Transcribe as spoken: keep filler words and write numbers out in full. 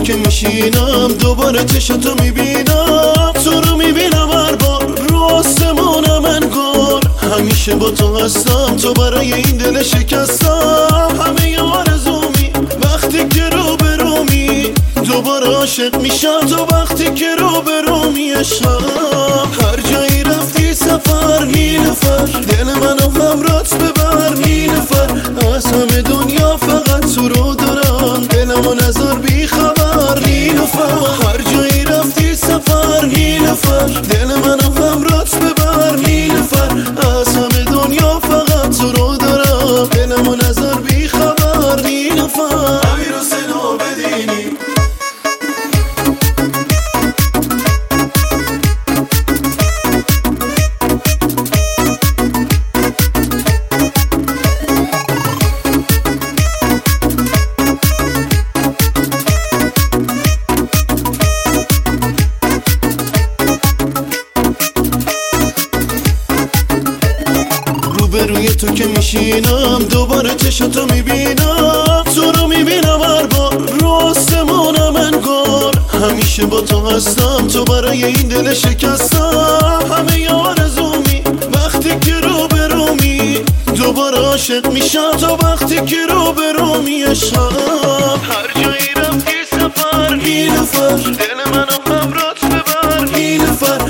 که میشینم دوباره چشاتو میبینم، تو رو میبینم هر بار رو آسمونم انگار همیشه با تو هستم، تو برای این دل شکستم همه ی آرزومی وقتی که رو برومی دوباره عاشق میشم، تو وقتی که رو برومی عشقم. هر جایی رفتی سفر نیلوفر، دل منو همراهت ببر نیلوفر، از همه دنیا فقط تو رو دارم، دلمو نذار بی خبر نیلوفر. هر جایی رفتی سفر نیلوفر، دل منو همراهت ببر نیلوفر، از همه دنیا فقط تو رو دارم، دلمو نذار بی خبر نیلوفر. امیر حسین عابدینی روی تو که میشینم دوباره چشاتو میبینم، تو رو میبینم هر بار رو آسمونم انگار همیشه با تو هستم، تو برای این دل شکستم همه ی آرزومی وقتی که رو برومی دوباره عاشق میشم، تو وقتی که رو برومی عشقم. هر جایی رفتی سفر نیلوفر، دل منو همراهت ببر نیلوفر،